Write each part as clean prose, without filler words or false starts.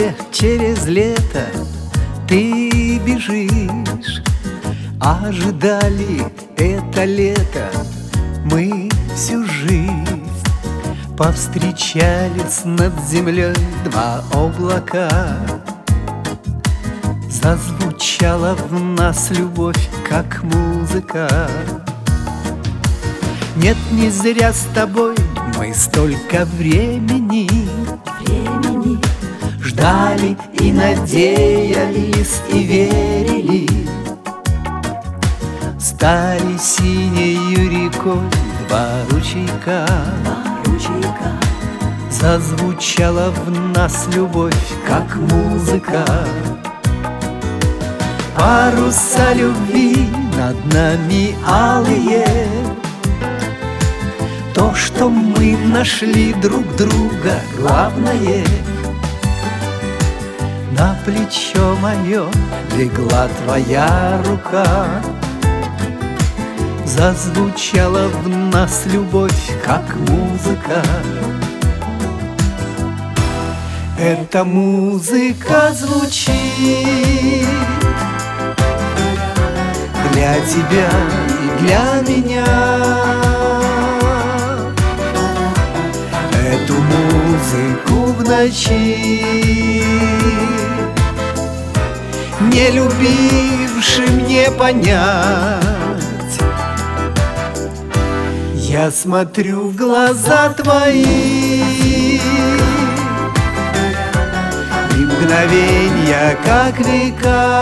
дороге через лето ты бежишь. Ожидали это лето мы всю жизнь. Повстречались над землей два облака. Зазвучала в нас любовь, как музыка. Нет, не зря с тобой мы столько времени ждали и надеялись и верили. Стали синею рекой два ручейка. Зазвучала в нас любовь, как музыка. Паруса любви над нами алые. То, что мы нашли друг друга, главное. На плечо мое легла твоя рука. Зазвучала в нас любовь, как музыка. Эта музыка звучит для тебя и для меня. Эту музыку в ночи не любившим не понять. Я смотрю в глаза твои, и мгновенья, как века.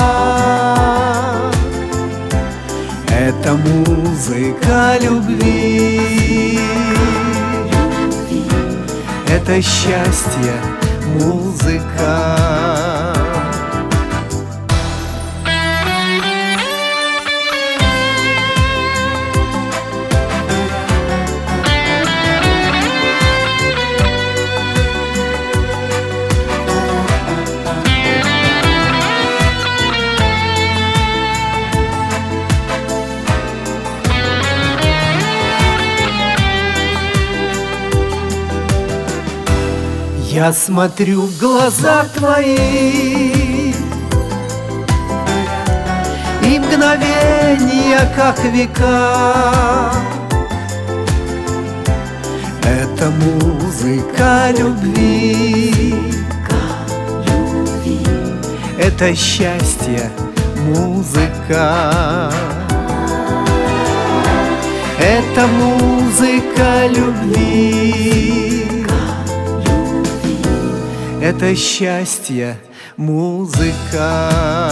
Это музыка любви, это счастье, музыка. Я смотрю в глаза твои, и мгновенья, как века. Это музыка любви, это счастье, музыка. Это музыка любви, это счастье, музыка.